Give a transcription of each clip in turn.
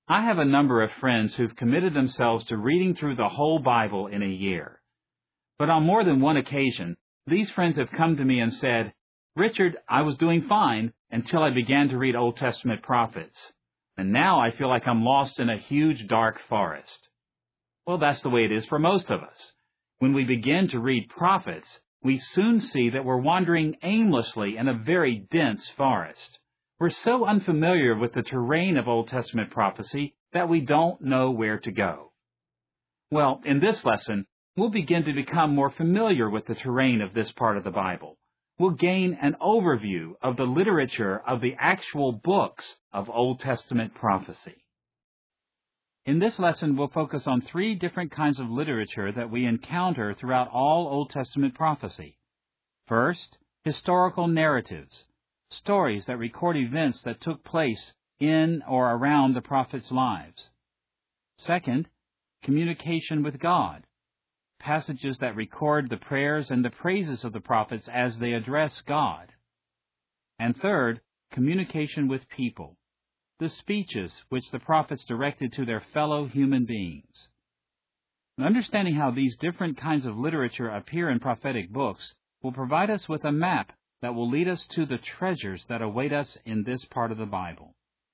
I have a number of friends who've committed themselves to reading through the whole Bible in a year. But on more than one occasion, these friends have come to me and said, "Richard, I was doing fine until I began to read Old Testament prophets. And now I feel like I'm lost in a huge dark forest." Well, that's the way it is for most of us. When we begin to read prophets, we soon see that we're wandering aimlessly in a very dense forest. We're so unfamiliar with the terrain of Old Testament prophecy that we don't know where to go. Well, in this lesson, we'll begin to become more familiar with the terrain of this part of the Bible. We'll gain an overview of the literature of the actual books of Old Testament prophecy. In this lesson, we'll focus on three different kinds of literature that we encounter throughout all Old Testament prophecy. First, historical narratives, stories that record events that took place in or around the prophets' lives. Second, communication with God, passages that record the prayers and the praises of the prophets as they address God. And third, communication with people, the speeches which the prophets directed to their fellow human beings. Understanding how these different kinds of literature appear in prophetic books will provide us with a map that will lead us to the treasures that await us in this part of the Bible.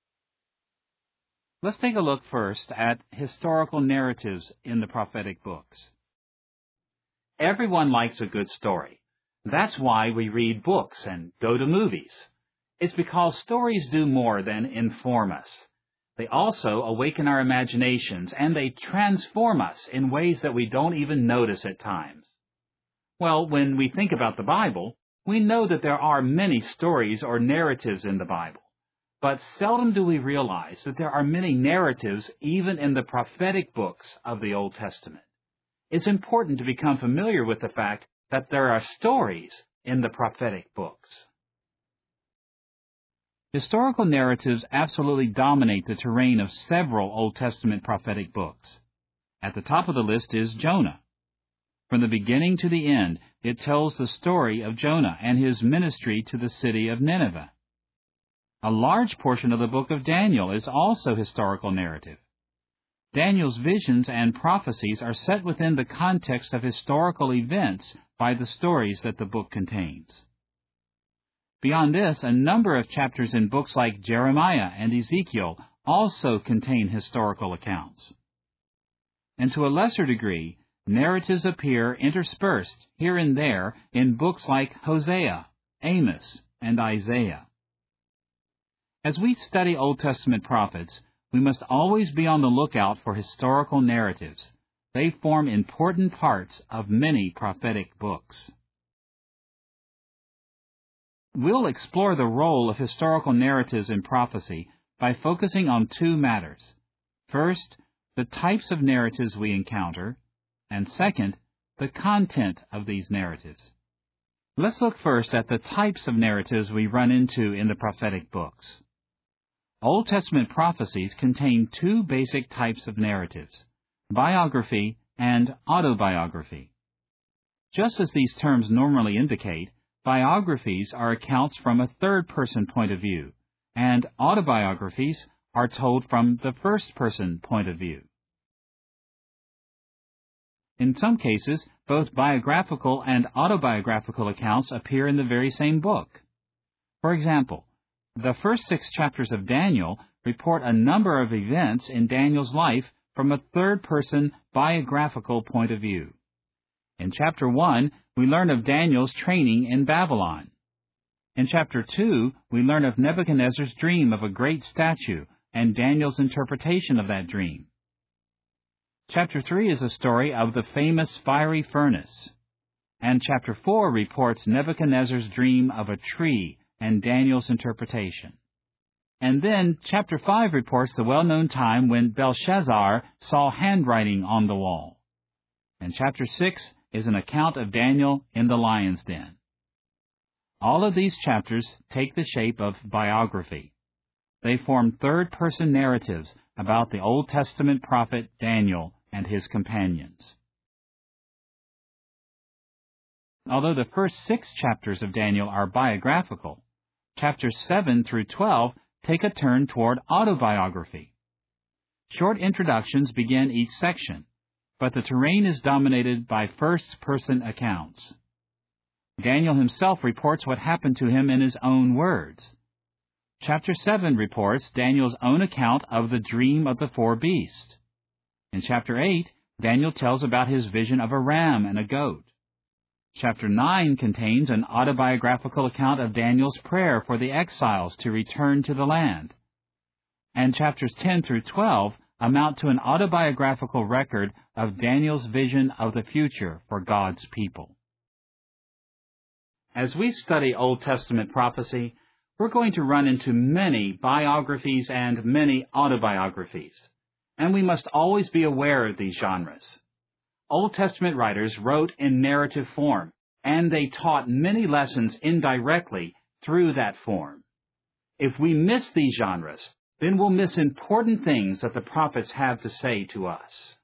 Let's take a look first at historical narratives in the prophetic books. Everyone likes a good story. That's why we read books and go to movies. It's because stories do more than inform us. They also awaken our imaginations, and they transform us in ways that we don't even notice at times. Well, when we think about the Bible, we know that there are many stories or narratives in the Bible, but seldom do we realize that there are many narratives even in the prophetic books of the Old Testament. It's important to become familiar with the fact that there are stories in the prophetic books. Historical narratives absolutely dominate the terrain of several Old Testament prophetic books. At the top of the list is Jonah. From the beginning to the end, it tells the story of Jonah and his ministry to the city of Nineveh. A large portion of the book of Daniel is also historical narrative. Daniel's visions and prophecies are set within the context of historical events by the stories that the book contains. Beyond this, a number of chapters in books like Jeremiah and Ezekiel also contain historical accounts. And to a lesser degree, narratives appear interspersed here and there in books like Hosea, Amos, and Isaiah. As we study Old Testament prophets, we must always be on the lookout for historical narratives. They form important parts of many prophetic books. We'll explore the role of historical narratives in prophecy by focusing on two matters. First, the types of narratives we encounter, and second, the content of these narratives. Let's look first at the types of narratives we run into in the prophetic books. Old Testament prophecies contain two basic types of narratives, biography and autobiography. Just as these terms normally indicate, biographies are accounts from a third-person point of view, and autobiographies are told from the first-person point of view. In some cases, both biographical and autobiographical accounts appear in the very same book. For example, the first 6 chapters of Daniel report a number of events in Daniel's life from a third-person biographical point of view. In chapter 1, we learn of Daniel's training in Babylon. In chapter 2, we learn of Nebuchadnezzar's dream of a great statue and Daniel's interpretation of that dream. Chapter 3 is a story of the famous fiery furnace. And chapter 4 reports Nebuchadnezzar's dream of a tree and Daniel's interpretation. And then chapter 5 reports the well-known time when Belshazzar saw handwriting on the wall. And chapter 6 is an account of Daniel in the lion's den. All of these chapters take the shape of biography. They form third-person narratives about the Old Testament prophet Daniel and his companions. Although the first 6 chapters of Daniel are biographical, chapters 7 through 12 take a turn toward autobiography. Short introductions begin each section, but the terrain is dominated by first-person accounts. Daniel himself reports what happened to him in his own words. Chapter 7 reports Daniel's own account of the dream of the four beasts. In chapter 8, Daniel tells about his vision of a ram and a goat. Chapter 9 contains an autobiographical account of Daniel's prayer for the exiles to return to the land. And chapters 10 through 12 amount to an autobiographical record of Daniel's vision of the future for God's people. As we study Old Testament prophecy, we're going to run into many biographies and many autobiographies, and we must always be aware of these genres. Old Testament writers wrote in narrative form, and they taught many lessons indirectly through that form. If we miss these genres, then we'll miss important things that the prophets have to say to us.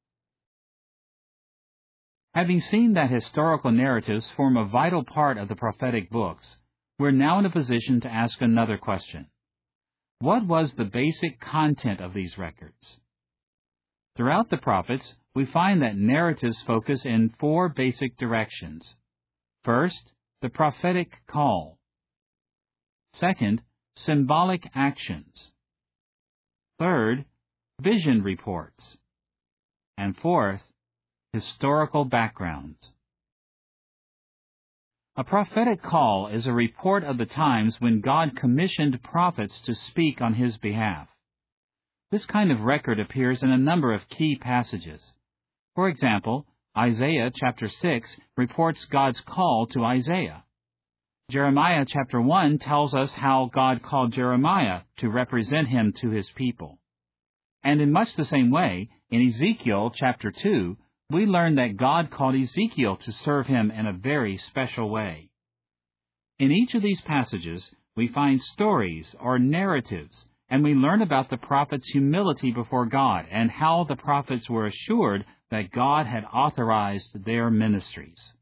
Having seen that historical narratives form a vital part of the prophetic books, we're now in a position to ask another question. What was the basic content of these records? Throughout the prophets, we find that narratives focus in four basic directions. First, the prophetic call. Second, symbolic actions. Third, vision reports. And fourth, historical backgrounds. A prophetic call is a report of the times when God commissioned prophets to speak on His behalf. This kind of record appears in a number of key passages. For example, Isaiah chapter 6 reports God's call to Isaiah. Jeremiah chapter 1 tells us how God called Jeremiah to represent Him to His people. And in much the same way, in Ezekiel chapter 2, we learn that God called Ezekiel to serve Him in a very special way. In each of these passages, we find stories or narratives, and we learn about the prophets' humility before God and how the prophets were assured that God had authorized their ministries.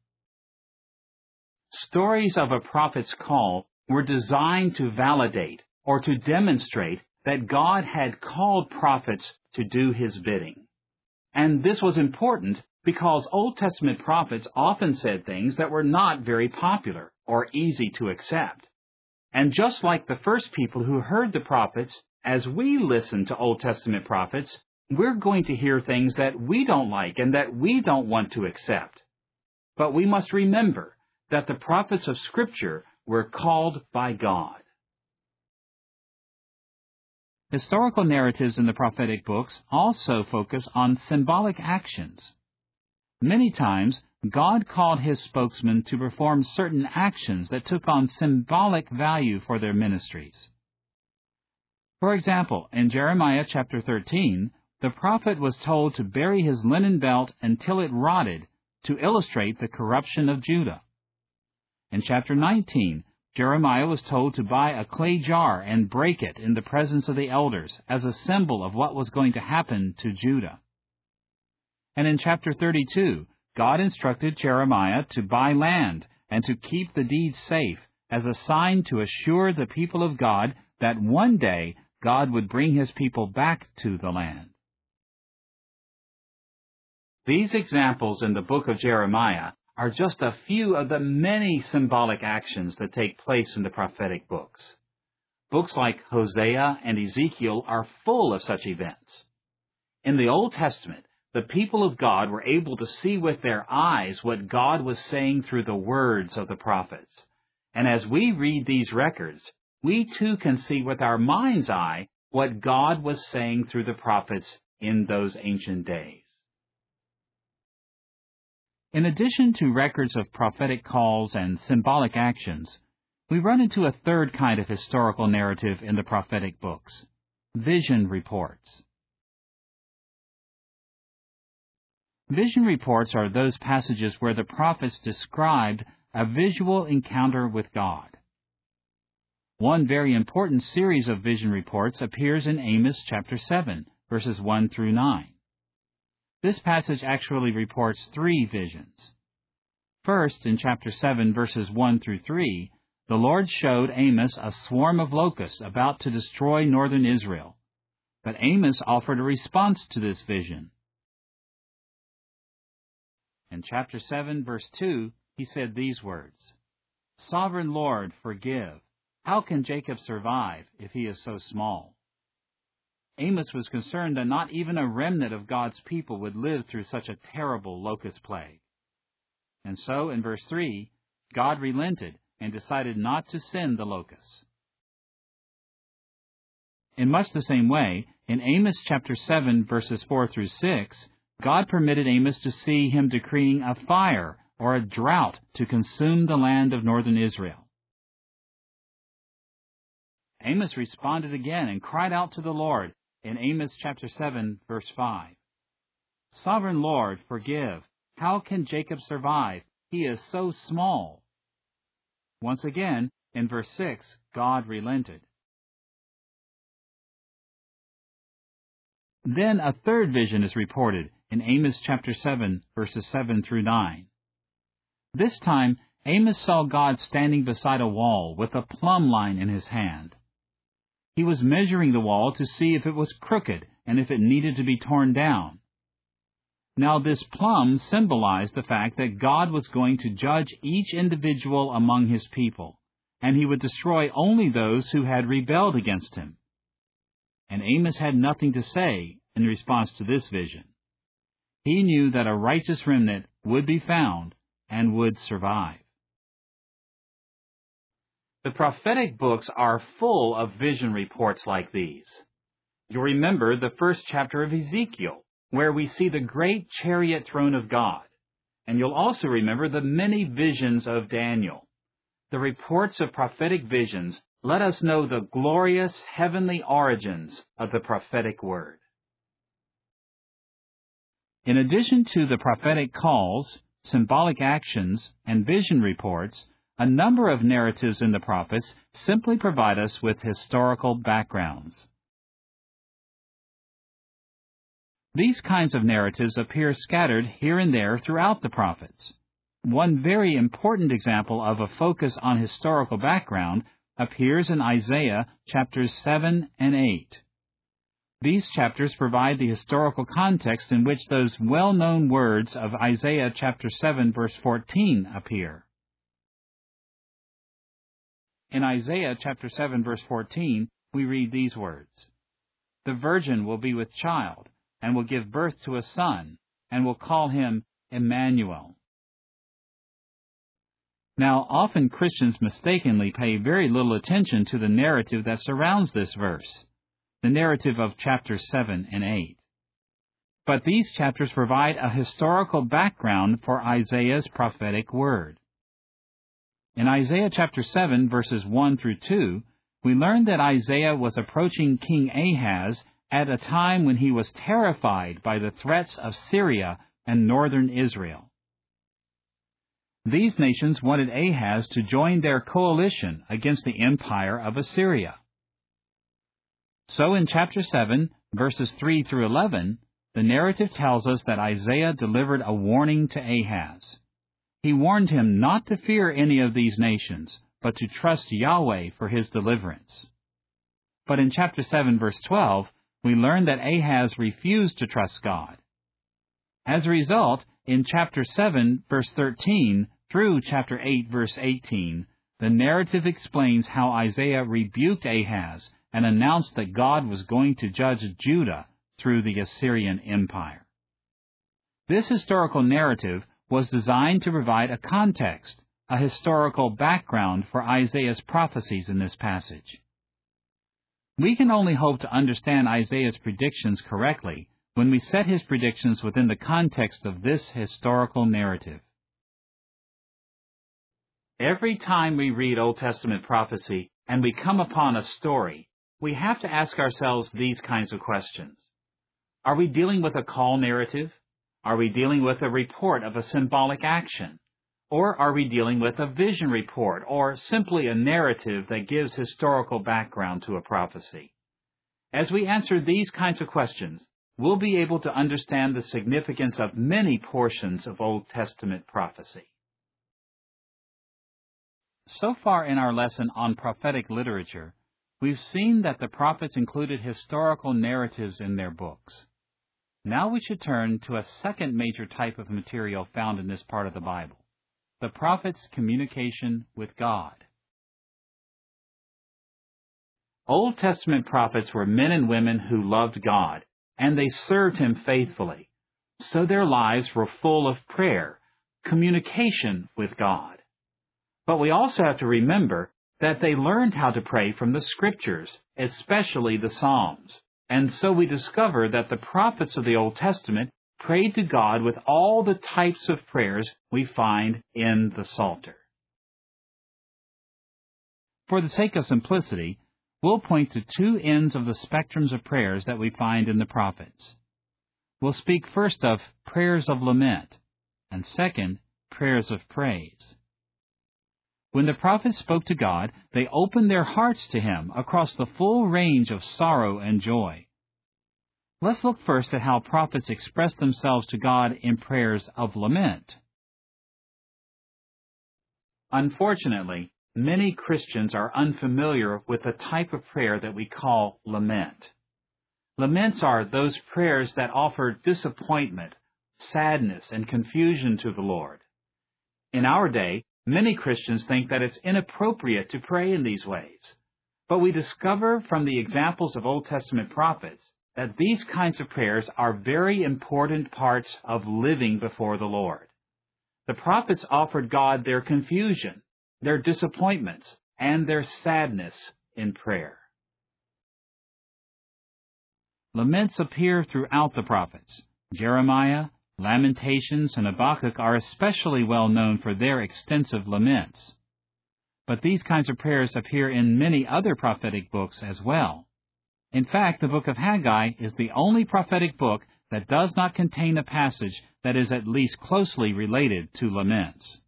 Stories of a prophet's call were designed to validate or to demonstrate that God had called prophets to do His bidding. And this was important because Old Testament prophets often said things that were not very popular or easy to accept. And just like the first people who heard the prophets, as we listen to Old Testament prophets, we're going to hear things that we don't like and that we don't want to accept. But we must remember that the prophets of Scripture were called by God. Historical narratives in the prophetic books also focus on symbolic actions. Many times, God called His spokesmen to perform certain actions that took on symbolic value for their ministries. For example, in Jeremiah chapter 13, the prophet was told to bury his linen belt until it rotted to illustrate the corruption of Judah. In chapter 19, Jeremiah was told to buy a clay jar and break it in the presence of the elders as a symbol of what was going to happen to Judah. And in chapter 32, God instructed Jeremiah to buy land and to keep the deed safe as a sign to assure the people of God that one day God would bring His people back to the land. These examples in the book of Jeremiah are just a few of the many symbolic actions that take place in the prophetic books. Books like Hosea and Ezekiel are full of such events. In the Old Testament, the people of God were able to see with their eyes what God was saying through the words of the prophets. And as we read these records, we too can see with our mind's eye what God was saying through the prophets in those ancient days. In addition to records of prophetic calls and symbolic actions, we run into a third kind of historical narrative in the prophetic books: vision reports. Vision reports are those passages where the prophets described a visual encounter with God. One very important series of vision reports appears in Amos chapter 7, verses 1 through 9. This passage actually reports three visions. First, in chapter 7, verses 1 through 3, the Lord showed Amos a swarm of locusts about to destroy northern Israel. But Amos offered a response to this vision. In chapter 7, verse 2, he said these words, "Sovereign Lord, forgive. How can Jacob survive if he is so small?" Amos was concerned that not even a remnant of God's people would live through such a terrible locust plague. And so, in verse 3, God relented and decided not to send the locusts. In much the same way, in Amos chapter 7, verses 4 through 6, God permitted Amos to see him decreeing a fire or a drought to consume the land of northern Israel. Amos responded again and cried out to the Lord in Amos chapter 7, verse 5. "Sovereign Lord, forgive. How can Jacob survive? He is so small." Once again, in verse 6, God relented. Then a third vision is reported in Amos chapter 7, verses 7 through 9. This time, Amos saw God standing beside a wall with a plumb line in his hand. He was measuring the wall to see if it was crooked and if it needed to be torn down. Now this plumb symbolized the fact that God was going to judge each individual among his people, and he would destroy only those who had rebelled against him. And Amos had nothing to say in response to this vision. He knew that a righteous remnant would be found and would survive. The prophetic books are full of vision reports like these. You'll remember the first chapter of Ezekiel, where we see the great chariot throne of God. And you'll also remember the many visions of Daniel. The reports of prophetic visions let us know the glorious heavenly origins of the prophetic word. In addition to the prophetic calls, symbolic actions, and vision reports, a number of narratives in the prophets simply provide us with historical backgrounds. These kinds of narratives appear scattered here and there throughout the prophets. One very important example of a focus on historical background appears in Isaiah chapters 7 and 8. These chapters provide the historical context in which those well-known words of Isaiah chapter 7 verse 14 appear. In Isaiah chapter 7 verse 14, we read these words, "The virgin will be with child, and will give birth to a son, and will call him Emmanuel." Now, often Christians mistakenly pay very little attention to the narrative that surrounds this verse, the narrative of chapters 7 and 8. But these chapters provide a historical background for Isaiah's prophetic word. In Isaiah chapter 7, verses 1 through 2, we learn that Isaiah was approaching King Ahaz at a time when he was terrified by the threats of Syria and northern Israel. These nations wanted Ahaz to join their coalition against the empire of Assyria. So in chapter 7, verses 3 through 11, the narrative tells us that Isaiah delivered a warning to Ahaz. He warned him not to fear any of these nations, but to trust Yahweh for his deliverance. But in chapter 7, verse 12, we learn that Ahaz refused to trust God. As a result, in chapter 7, verse 13, through chapter 8, verse 18, the narrative explains how Isaiah rebuked Ahaz and announced that God was going to judge Judah through the Assyrian Empire. This historical narrative was designed to provide a context, a historical background for Isaiah's prophecies in this passage. We can only hope to understand Isaiah's predictions correctly when we set his predictions within the context of this historical narrative. Every time we read Old Testament prophecy and we come upon a story, we have to ask ourselves these kinds of questions. Are we dealing with a call narrative? Are we dealing with a report of a symbolic action? Or are we dealing with a vision report, or simply a narrative that gives historical background to a prophecy? As we answer these kinds of questions, we'll be able to understand the significance of many portions of Old Testament prophecy. So far in our lesson on prophetic literature, We've seen that the prophets included historical narratives in their books. Now we should turn to a second major type of material found in this part of the Bible, the prophet's communication with God. Old Testament prophets were men and women who loved God, and they served Him faithfully, so their lives were full of prayer, communication with God. But we also have to remember that they learned how to pray from the Scriptures, especially the Psalms. And so we discover that the prophets of the Old Testament prayed to God with all the types of prayers we find in the Psalter. For the sake of simplicity, we'll point to two ends of the spectrums of prayers that we find in the prophets. We'll speak first of prayers of lament, and second, prayers of praise. When the prophets spoke to God, they opened their hearts to Him across the full range of sorrow and joy. Let's look first at how prophets express themselves to God in prayers of lament. Unfortunately, many Christians are unfamiliar with the type of prayer that we call lament. Laments are those prayers that offer disappointment, sadness, and confusion to the Lord. In our day, many Christians think that it's inappropriate to pray in these ways. But we discover from the examples of Old Testament prophets that these kinds of prayers are very important parts of living before the Lord. The prophets offered God their confusion, their disappointments, and their sadness in prayer. Laments appear throughout the prophets. Jeremiah, Lamentations, and Habakkuk are especially well known for their extensive laments. But these kinds of prayers appear in many other prophetic books as well. In fact, the book of Haggai is the only prophetic book that does not contain a passage that is at least closely related to laments.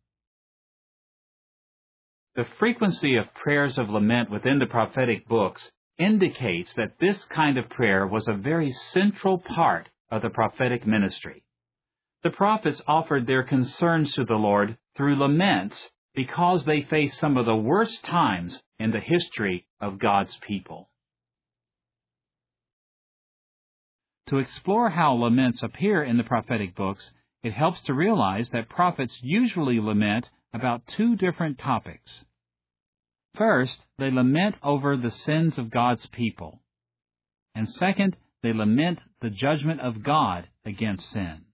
The frequency of prayers of lament within the prophetic books indicates that this kind of prayer was a very central part of the prophetic ministry. The prophets offered their concerns to the Lord through laments because they faced some of the worst times in the history of God's people. To explore how laments appear in the prophetic books, it helps to realize that prophets usually lament about two different topics. First, they lament over the sins of God's people. And second, they lament the judgment of God against sin.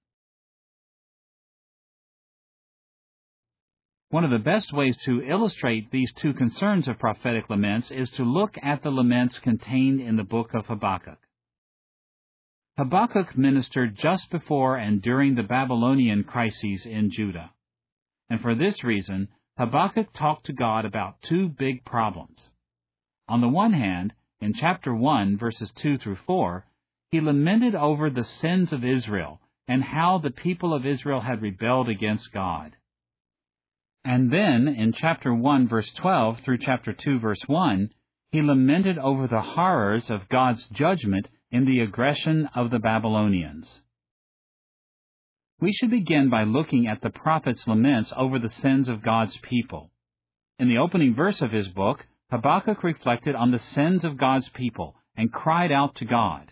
One of the best ways to illustrate these two concerns of prophetic laments is to look at the laments contained in the book of Habakkuk. Habakkuk ministered just before and during the Babylonian crises in Judah. And for this reason, Habakkuk talked to God about two big problems. On the one hand, in chapter 1, verses 2 through 4, he lamented over the sins of Israel and how the people of Israel had rebelled against God. And then, in chapter 1, verse 12 through chapter 2, verse 1, he lamented over the horrors of God's judgment in the aggression of the Babylonians. We should begin by looking at the prophet's laments over the sins of God's people. In the opening verse of his book, Habakkuk reflected on the sins of God's people and cried out to God.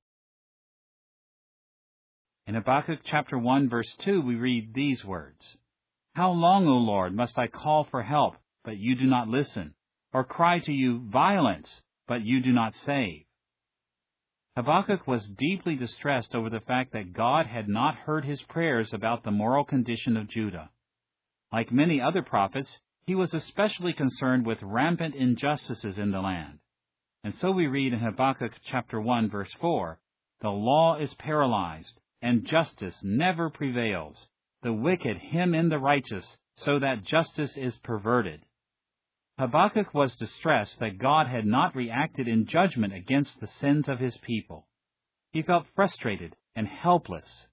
In Habakkuk chapter 1, verse 2, we read these words, "How long, O Lord, must I call for help, but you do not listen, or cry to you violence, but you do not save?" Habakkuk was deeply distressed over the fact that God had not heard his prayers about the moral condition of Judah. Like many other prophets, he was especially concerned with rampant injustices in the land. And so we read in Habakkuk chapter 1, verse 4, "The law is paralyzed, and justice never prevails. The wicked hem in the righteous, so that justice is perverted." Habakkuk was distressed that God had not reacted in judgment against the sins of his people. He felt frustrated and helpless.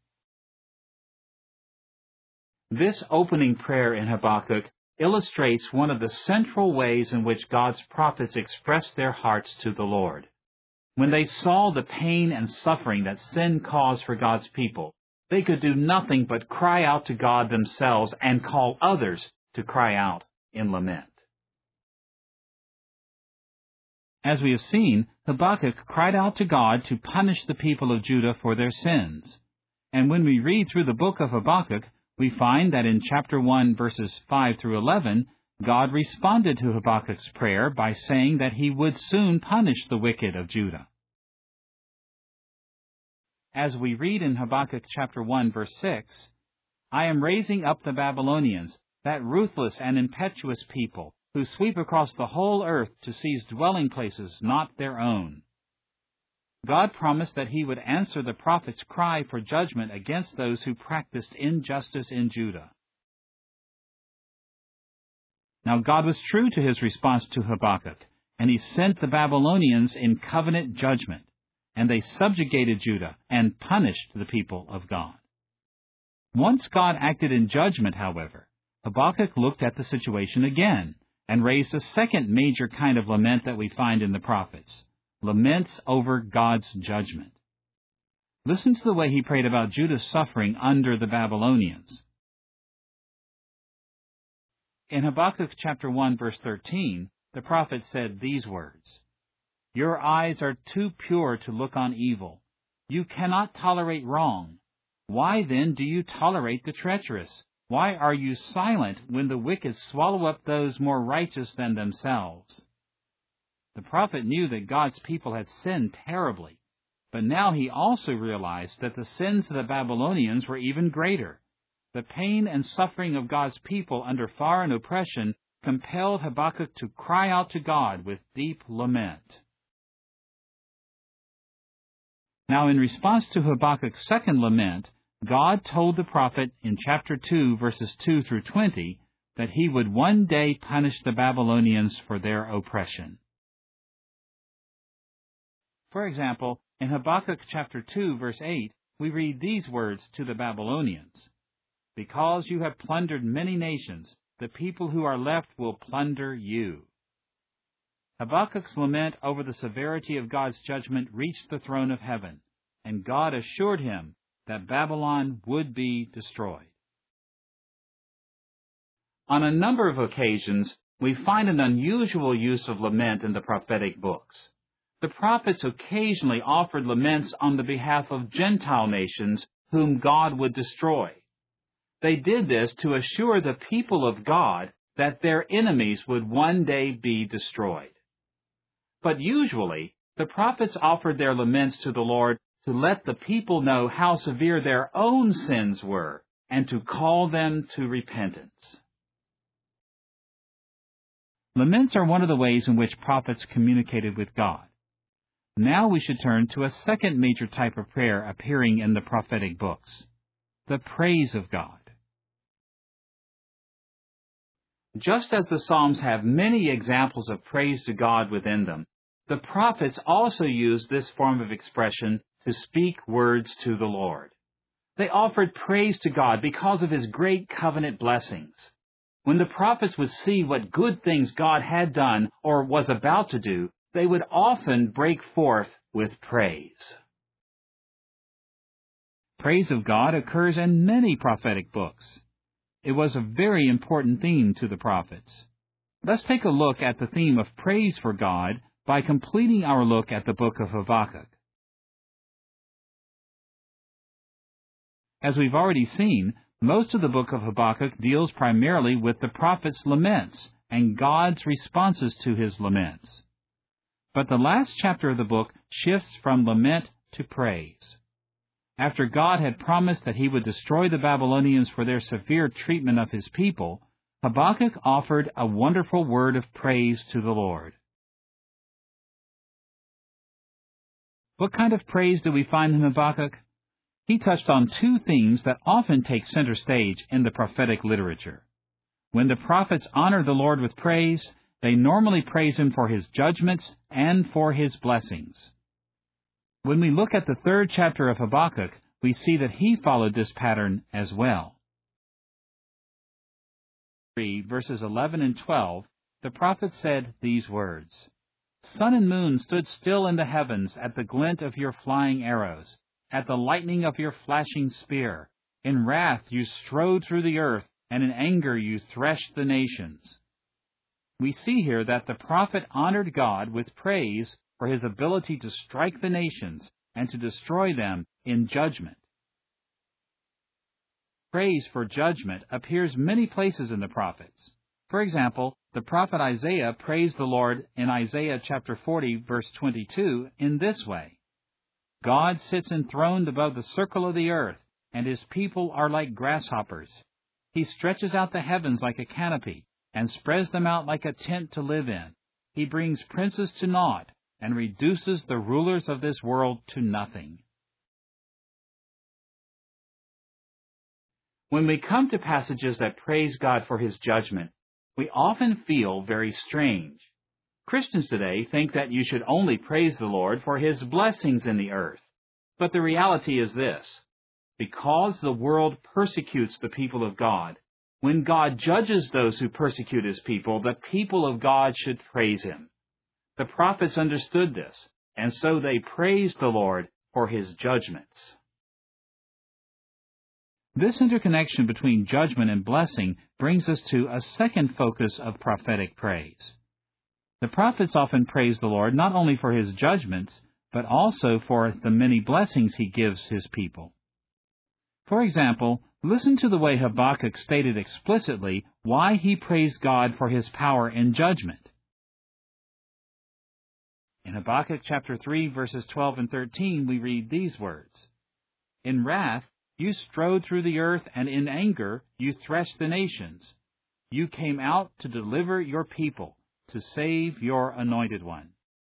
This opening prayer in Habakkuk illustrates one of the central ways in which God's prophets expressed their hearts to the Lord. When they saw the pain and suffering that sin caused for God's people, they could do nothing but cry out to God themselves and call others to cry out in lament. As we have seen, Habakkuk cried out to God to punish the people of Judah for their sins. And when we read through the book of Habakkuk, we find that in chapter 1, verses 5 through 11, God responded to Habakkuk's prayer by saying that he would soon punish the wicked of Judah. As we read in Habakkuk chapter 1, verse 6, I am raising up the Babylonians, that ruthless and impetuous people, who sweep across the whole earth to seize dwelling places not their own. God promised that he would answer the prophet's cry for judgment against those who practiced injustice in Judah. Now God was true to his response to Habakkuk, and he sent the Babylonians in covenant judgment, and they subjugated Judah and punished the people of God. Once God acted in judgment, however, Habakkuk looked at the situation again and raised a second major kind of lament that we find in the prophets, laments over God's judgment. Listen to the way he prayed about Judah's suffering under the Babylonians. In Habakkuk chapter 1, verse 13, the prophet said these words, Your eyes are too pure to look on evil. You cannot tolerate wrong. Why then do you tolerate the treacherous? Why are you silent when the wicked swallow up those more righteous than themselves? The prophet knew that God's people had sinned terribly, but now he also realized that the sins of the Babylonians were even greater. The pain and suffering of God's people under foreign oppression compelled Habakkuk to cry out to God with deep lament. Now, in response to Habakkuk's second lament, God told the prophet in chapter 2, verses 2 through 20, that he would one day punish the Babylonians for their oppression. For example, in Habakkuk chapter 2, verse 8, we read these words to the Babylonians, Because you have plundered many nations, the people who are left will plunder you. Habakkuk's lament over the severity of God's judgment reached the throne of heaven, and God assured him that Babylon would be destroyed. On a number of occasions, we find an unusual use of lament in the prophetic books. The prophets occasionally offered laments on the behalf of Gentile nations whom God would destroy. They did this to assure the people of God that their enemies would one day be destroyed. But usually, the prophets offered their laments to the Lord to let the people know how severe their own sins were and to call them to repentance. Laments are one of the ways in which prophets communicated with God. Now we should turn to a second major type of prayer appearing in the prophetic books, the praise of God. Just as the Psalms have many examples of praise to God within them, the prophets also used this form of expression to speak words to the Lord. They offered praise to God because of His great covenant blessings. When the prophets would see what good things God had done or was about to do, they would often break forth with praise. Praise of God occurs in many prophetic books. It was a very important theme to the prophets. Let's take a look at the theme of praise for God by completing our look at the book of Habakkuk. As we've already seen, most of the book of Habakkuk deals primarily with the prophet's laments and God's responses to his laments. But the last chapter of the book shifts from lament to praise. After God had promised that he would destroy the Babylonians for their severe treatment of his people, Habakkuk offered a wonderful word of praise to the Lord. What kind of praise do we find in Habakkuk? He touched on two themes that often take center stage in the prophetic literature. When the prophets honor the Lord with praise, they normally praise Him for His judgments and for His blessings. When we look at the third chapter of Habakkuk, we see that he followed this pattern as well. 3 verses 11 and 12, the prophet said these words, Sun and moon stood still in the heavens at the glint of your flying arrows, at the lightning of your flashing spear. In wrath you strode through the earth, and in anger you threshed the nations. We see here that the prophet honored God with praise for his ability to strike the nations and to destroy them in judgment. Praise for judgment appears many places in the prophets. For example, the prophet Isaiah praised the Lord in Isaiah chapter 40, verse 22, in this way: God sits enthroned above the circle of the earth, and his people are like grasshoppers. He stretches out the heavens like a canopy, and spreads them out like a tent to live in. He brings princes to naught, and reduces the rulers of this world to nothing. When we come to passages that praise God for his judgment, we often feel very strange. Christians today think that you should only praise the Lord for his blessings in the earth. But the reality is this: because the world persecutes the people of God, when God judges those who persecute his people, the people of God should praise him. The prophets understood this, and so they praised the Lord for his judgments. This interconnection between judgment and blessing brings us to a second focus of prophetic praise. The prophets often praise the Lord not only for his judgments, but also for the many blessings he gives his people. For example, listen to the way Habakkuk stated explicitly why he praised God for his power in judgment. In Habakkuk chapter 3, verses 12 and 13, we read these words: In wrath you strode through the earth, and in anger you threshed the nations. You came out to deliver your people, to save your anointed one.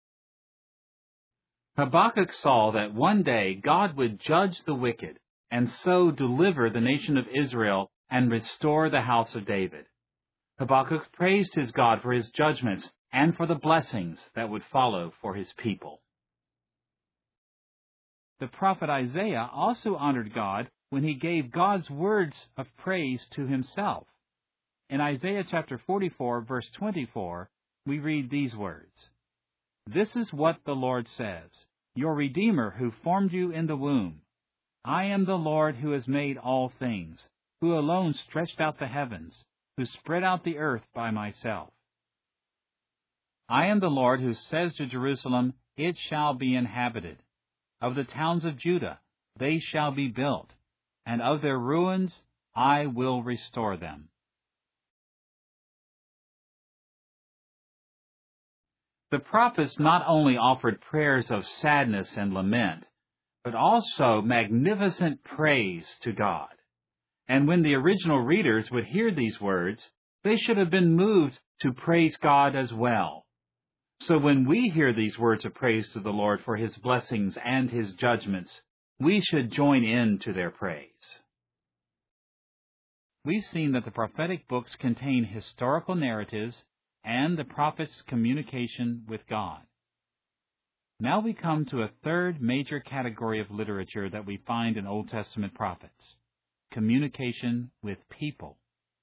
Habakkuk saw that one day God would judge the wicked, and so deliver the nation of Israel and restore the house of David. Habakkuk praised his God for his judgments and for the blessings that would follow for his people. The prophet Isaiah also honored God when he gave God's words of praise to himself. In Isaiah chapter 44, verse 24, we read these words: This is what the Lord says, your Redeemer who formed you in the womb. I am the Lord who has made all things, who alone stretched out the heavens, who spread out the earth by myself. I am the Lord who says to Jerusalem, It shall be inhabited. Of the towns of Judah, they shall be built, and of their ruins I will restore them. The prophets not only offered prayers of sadness and lament, but also magnificent praise to God. And when the original readers would hear these words, they should have been moved to praise God as well. So when we hear these words of praise to the Lord for his blessings and his judgments, we should join in to their praise. We've seen that the prophetic books contain historical narratives and the prophet's communication with God. Now we come to a third major category of literature that we find in Old Testament prophets: communication with people.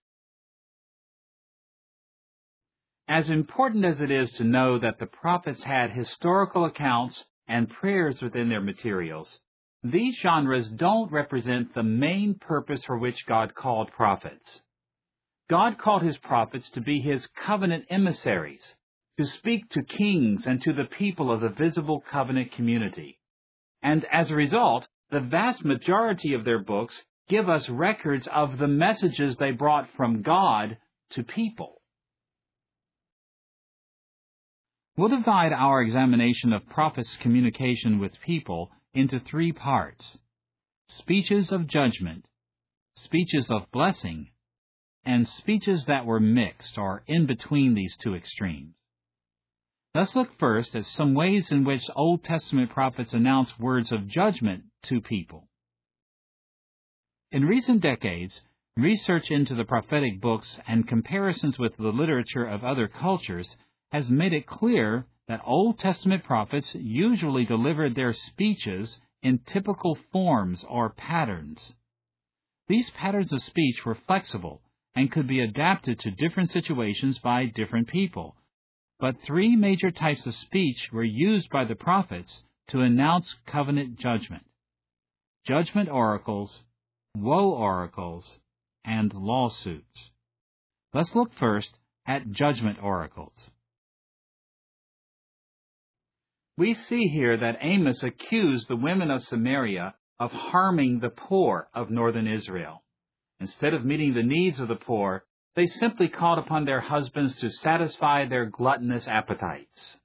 As important as it is to know that the prophets had historical accounts and prayers within their materials, these genres don't represent the main purpose for which God called prophets. God called his prophets to be his covenant emissaries, to speak to kings and to the people of the visible covenant community. And as a result, the vast majority of their books give us records of the messages they brought from God to people. We'll divide our examination of prophets' communication with people into three parts: speeches of judgment, speeches of blessing, and speeches that were mixed or in between these two extremes. Let's look first at some ways in which Old Testament prophets announce words of judgment to people. In recent decades, research into the prophetic books and comparisons with the literature of other cultures has made it clear that Old Testament prophets usually delivered their speeches in typical forms or patterns. These patterns of speech were flexible and could be adapted to different situations by different people. But three major types of speech were used by the prophets to announce covenant judgment: judgment oracles, woe oracles, and lawsuits. Let's look first at judgment oracles. We see here that Amos accused the women of Samaria of harming the poor of northern Israel. Instead of meeting the needs of the poor, they simply called upon their husbands to satisfy their gluttonous appetites.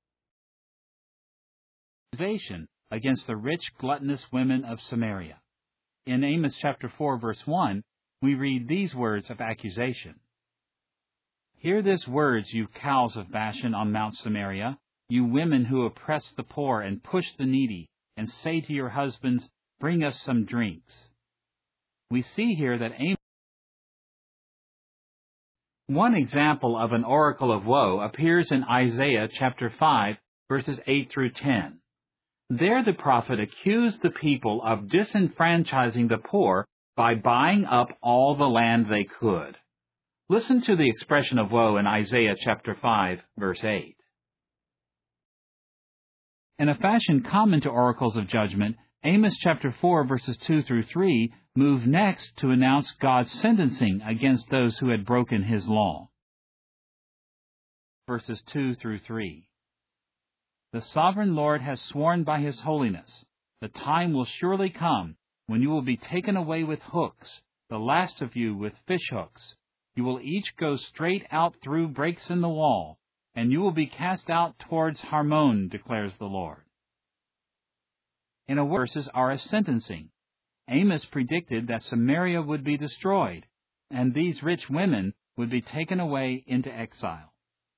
Accusation against the rich, gluttonous women of Samaria. In Amos chapter 4, verse 1, we read these words of accusation. Hear this words, you cows of Bashan on Mount Samaria, you women who oppress the poor and push the needy, and say to your husbands, bring us some drinks. We see here that Amos. One example of an oracle of woe appears in Isaiah chapter 5, verses 8 through 10. There the prophet accused the people of disenfranchising the poor by buying up all the land they could. Listen to the expression of woe in Isaiah chapter 5, verse 8. In a fashion common to oracles of judgment, Amos chapter 4, verses 2 through 3 move next to announce God's sentencing against those who had broken His law. Verses 2 through 3. The sovereign Lord has sworn by His holiness, the time will surely come when you will be taken away with hooks, the last of you with fish hooks. You will each go straight out through breaks in the wall, and you will be cast out towards Harmon, declares the Lord. In a word, verses are a sentencing. Amos predicted that Samaria would be destroyed, and these rich women would be taken away into exile.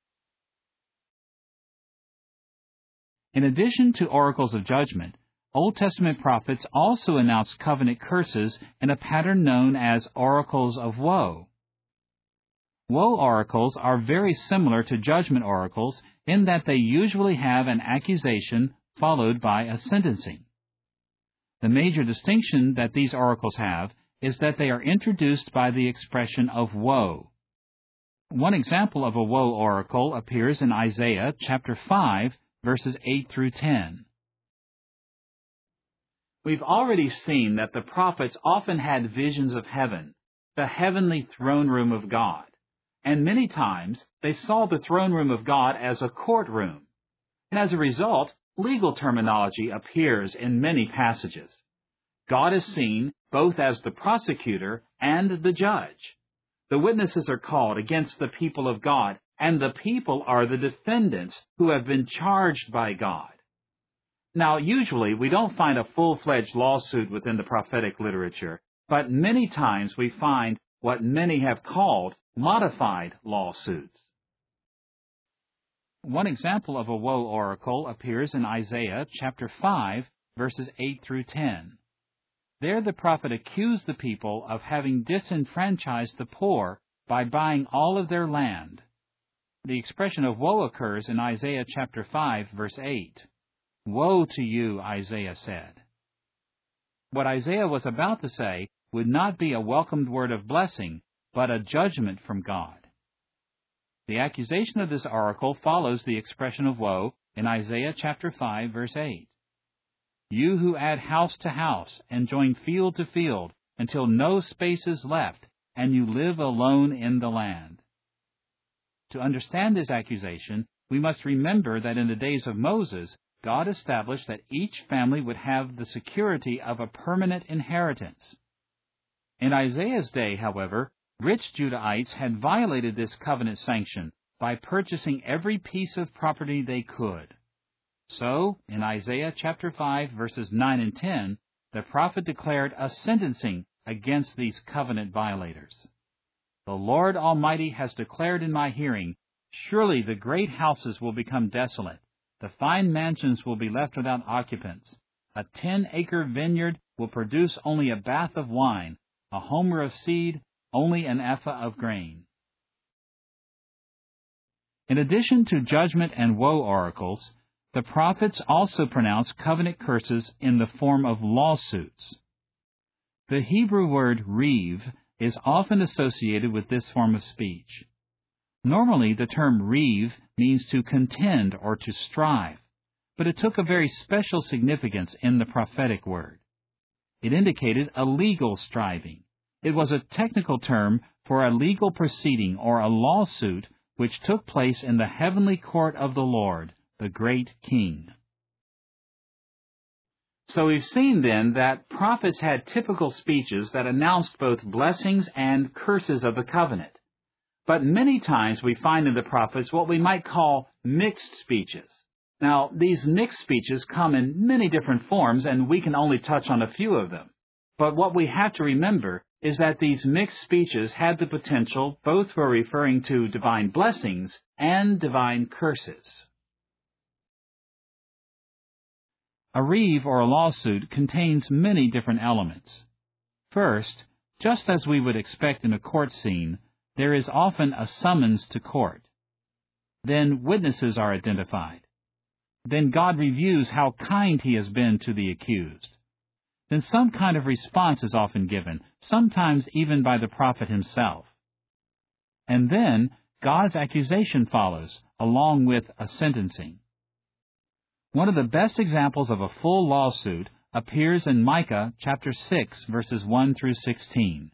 In addition to oracles of judgment, Old Testament prophets also announced covenant curses in a pattern known as oracles of woe. Woe oracles are very similar to judgment oracles in that they usually have an accusation followed by a sentencing. The major distinction that these oracles have is that they are introduced by the expression of woe. One example of a woe oracle appears in Isaiah chapter 5, verses 8 through 10. We've already seen that the prophets often had visions of heaven, the heavenly throne room of God, and many times they saw the throne room of God as a courtroom. And as a result, legal terminology appears in many passages. God is seen both as the prosecutor and the judge. The witnesses are called against the people of God, and the people are the defendants who have been charged by God. Now, usually we don't find a full-fledged lawsuit within the prophetic literature, but many times we find what many have called modified lawsuits. One example of a woe oracle appears in Isaiah chapter 5, verses 8 through 10. There the prophet accused the people of having disenfranchised the poor by buying all of their land. The expression of woe occurs in Isaiah chapter 5, verse 8. Woe to you, Isaiah said. What Isaiah was about to say would not be a welcomed word of blessing, but a judgment from God. The accusation of this oracle follows the expression of woe in Isaiah chapter 5, verse 8. You who add house to house and join field to field until no space is left, and you live alone in the land. To understand this accusation, we must remember that in the days of Moses, God established that each family would have the security of a permanent inheritance. In Isaiah's day, however, rich Judahites had violated this covenant sanction by purchasing every piece of property they could. So, in Isaiah chapter 5, verses 9 and 10, the prophet declared a sentencing against these covenant violators. The Lord Almighty has declared in my hearing, surely the great houses will become desolate, the fine mansions will be left without occupants. A 10-acre vineyard will produce only a bath of wine, a homer of seed, only an ephah of grain. In addition to judgment and woe oracles, the prophets also pronounce covenant curses in the form of lawsuits. The Hebrew word reeve is often associated with this form of speech. Normally, the term reeve means to contend or to strive, but it took a very special significance in the prophetic word. It indicated a legal striving. It was a technical term for a legal proceeding or a lawsuit which took place in the heavenly court of the Lord, the great King. So we've seen then that prophets had typical speeches that announced both blessings and curses of the covenant. But many times we find in the prophets what we might call mixed speeches. Now, these mixed speeches come in many different forms, and we can only touch on a few of them. But what we have to remember is that these mixed speeches had the potential both for referring to divine blessings and divine curses. A reeve or a lawsuit contains many different elements. First, just as we would expect in a court scene, there is often a summons to court. Then witnesses are identified. Then God reviews how kind He has been to the accused. Then some kind of response is often given, sometimes even by the prophet himself. And then God's accusation follows, along with a sentencing. One of the best examples of a full lawsuit appears in Micah chapter 6, verses 1 through 16.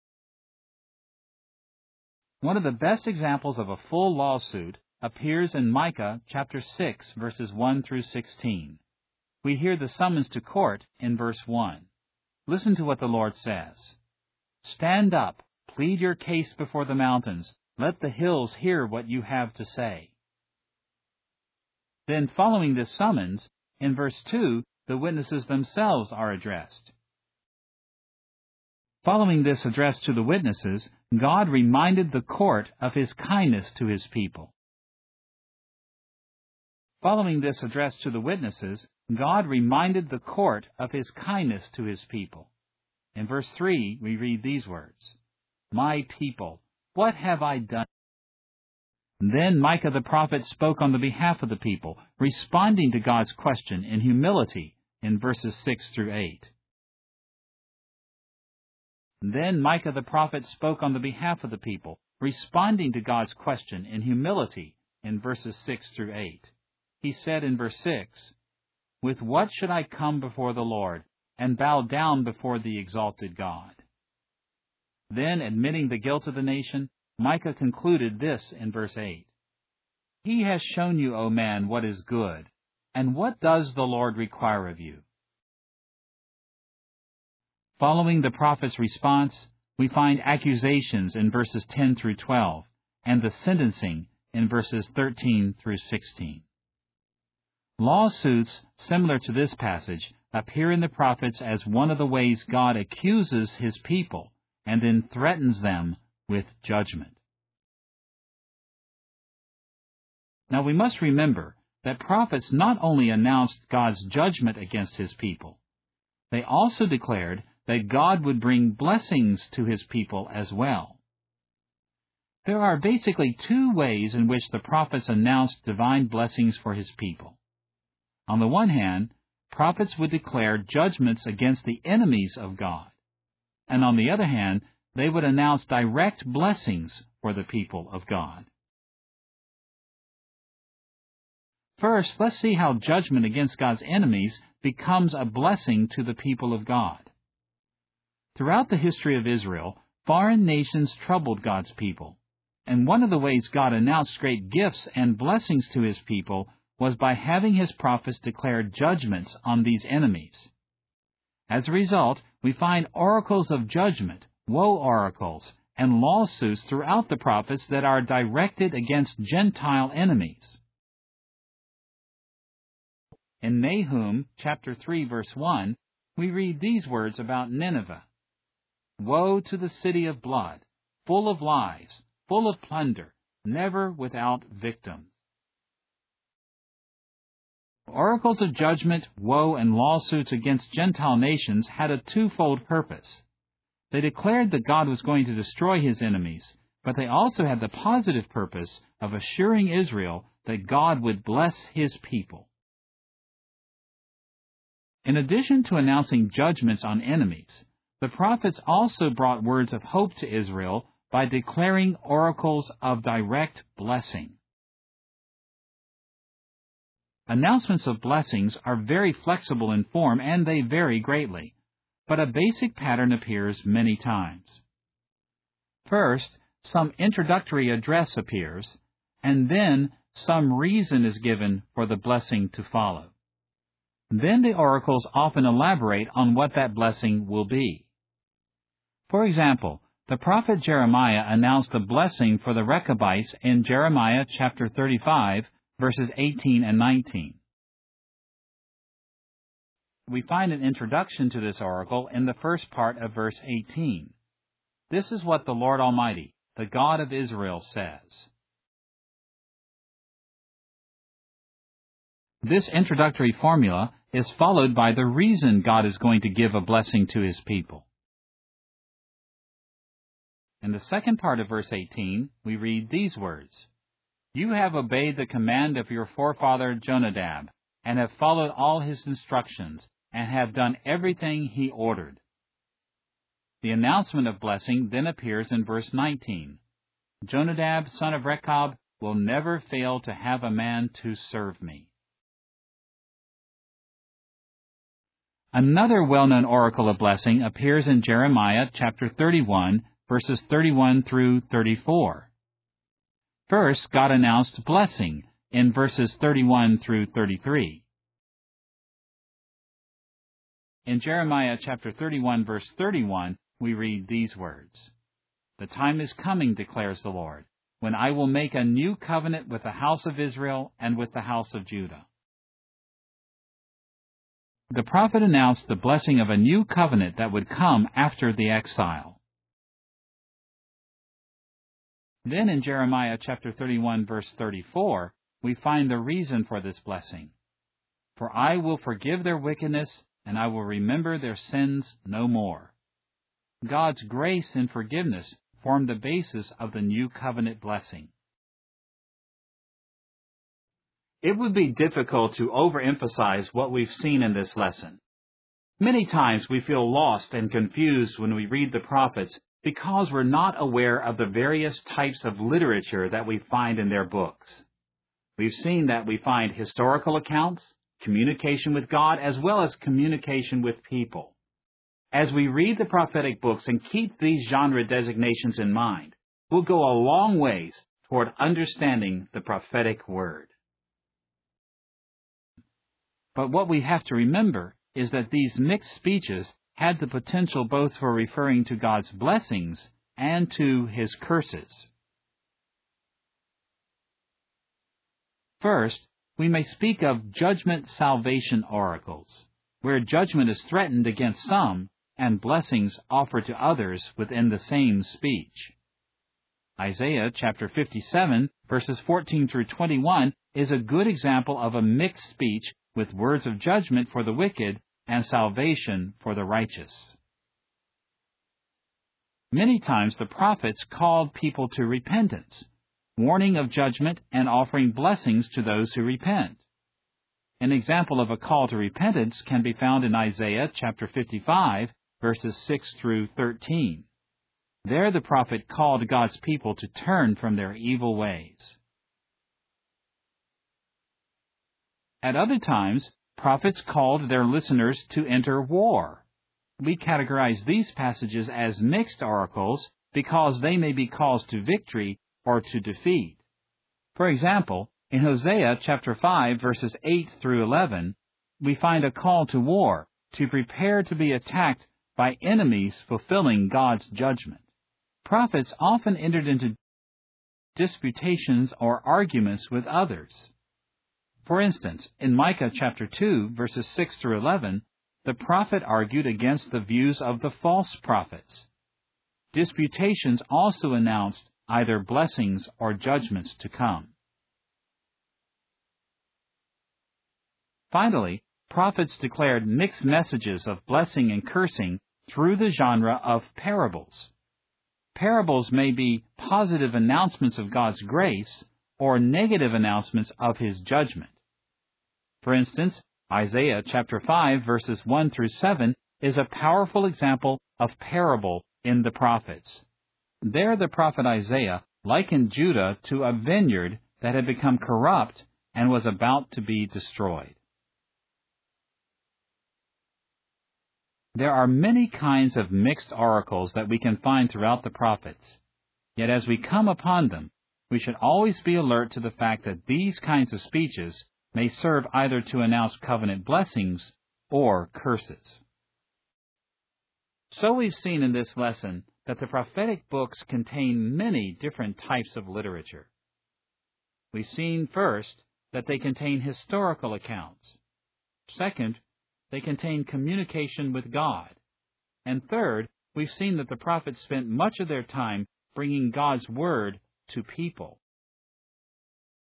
One of the best examples of a full lawsuit appears in Micah chapter 6, verses 1 through 16. We hear the summons to court in verse 1. Listen to what the Lord says. "Stand up, plead your case before the mountains. Let the hills hear what you have to say." Then following this summons, in verse 2, the witnesses themselves are addressed. Following this address to the witnesses, God reminded the court of His kindness to His people. Following this address to the witnesses, God reminded the court of His kindness to His people. In verse 3, we read these words, "My people, what have I done?" Then Micah the prophet spoke on the behalf of the people, responding to God's question in humility in verses 6 through 8. Then Micah the prophet spoke on the behalf of the people, responding to God's question in humility in verses 6 through 8. He said in verse 6, "With what should I come before the Lord and bow down before the exalted God?" Then, admitting the guilt of the nation, Micah concluded this in verse 8. "He has shown you, O man, what is good, and what does the Lord require of you?" Following the prophet's response, we find accusations in verses 10 through 12, and the sentencing in verses 13 through 16. Lawsuits similar to this passage appear in the prophets as one of the ways God accuses His people and then threatens them with judgment. Now we must remember that prophets not only announced God's judgment against His people, they also declared that God would bring blessings to His people as well. There are basically two ways in which the prophets announced divine blessings for His people. On the one hand, prophets would declare judgments against the enemies of God, and on the other hand, they would announce direct blessings for the people of God. First, let's see how judgment against God's enemies becomes a blessing to the people of God. Throughout the history of Israel, foreign nations troubled God's people, and one of the ways God announced great gifts and blessings to His people was by having His prophets declare judgments on these enemies. As a result, we find oracles of judgment, woe oracles, and lawsuits throughout the prophets that are directed against Gentile enemies. In Nahum chapter 3, verse 1, we read these words about Nineveh. "Woe to the city of blood, full of lies, full of plunder, never without victims." Oracles of judgment, woe, and lawsuits against Gentile nations had a twofold purpose. They declared that God was going to destroy His enemies, but they also had the positive purpose of assuring Israel that God would bless His people. In addition to announcing judgments on enemies, the prophets also brought words of hope to Israel by declaring oracles of direct blessing. Announcements of blessings are very flexible in form, and they vary greatly. but a basic pattern appears many times. First, some introductory address appears, and then some reason is given for the blessing to follow. Then the oracles often elaborate on what that blessing will be. For example, the prophet Jeremiah announced a blessing for the Rechabites in Jeremiah chapter 35, verses 18 and 19. We find an introduction to this oracle in the first part of verse 18. This is what the Lord Almighty, the God of Israel, says. This introductory formula is followed by the reason God is going to give a blessing to His people. In the second part of verse 18, we read these words, "You have obeyed the command of your forefather Jonadab, and have followed all his instructions, and have done everything he ordered." The announcement of blessing then appears in verse 19. Jonadab, son of Rechab, will never fail to have a man to serve me. Another well-known oracle of blessing appears in Jeremiah chapter 31, verses 31 through 34. First, God announced blessing in verses 31 through 33. In Jeremiah chapter 31, verse 31, we read these words, "The time is coming, declares the Lord, when I will make a new covenant with the house of Israel and with the house of Judah." The prophet announced the blessing of a new covenant that would come after the exile. Then in Jeremiah chapter 31, verse 34, we find the reason for this blessing. "For I will forgive their wickedness, and I will remember their sins no more." God's grace and forgiveness form the basis of the new covenant blessing. It would be difficult to overemphasize what we've seen in this lesson. Many times we feel lost and confused when we read the prophets because we're not aware of the various types of literature that we find in their books. We've seen that we find historical accounts, communication with God, as well as communication with people. As we read the prophetic books and keep these genre designations in mind, we'll go a long ways toward understanding the prophetic word. But what we have to remember is that these mixed speeches had the potential both for referring to God's blessings and to His curses. First, we may speak of judgment salvation oracles, where judgment is threatened against some and blessings offered to others within the same speech. Isaiah chapter 57, verses 14 through 21 is a good example of a mixed speech with words of judgment for the wicked and salvation for the righteous. Many times the prophets called people to repentance, warning of judgment and offering blessings to those who repent. An example of a call to repentance can be found in Isaiah chapter 55, verses 6 through 13. There the prophet called God's people to turn from their evil ways. At other times, prophets called their listeners to enter war. We categorize these passages as mixed oracles because they may be calls to victory or to defeat. For example, in Hosea chapter 5, verses 8 through 11, we find a call to war, to prepare to be attacked by enemies fulfilling God's judgment. Prophets often entered into disputations or arguments with others. For instance, in Micah chapter 2, verses 6 through 11, the prophet argued against the views of the false prophets. Disputations also announced either blessings or judgments to come. Finally, prophets declared mixed messages of blessing and cursing through the genre of parables. Parables may be positive announcements of God's grace or negative announcements of His judgment. For instance, Isaiah chapter 5, verses 1 through 7 is a powerful example of parable in the prophets. There the prophet Isaiah likened Judah to a vineyard that had become corrupt and was about to be destroyed. There are many kinds of mixed oracles that we can find throughout the prophets. Yet as we come upon them, we should always be alert to the fact that these kinds of speeches may serve either to announce covenant blessings or curses. So we've seen in this lesson that the prophetic books contain many different types of literature. We've seen first that they contain historical accounts. Second, they contain communication with God. And third, we've seen that the prophets spent much of their time bringing God's Word to people.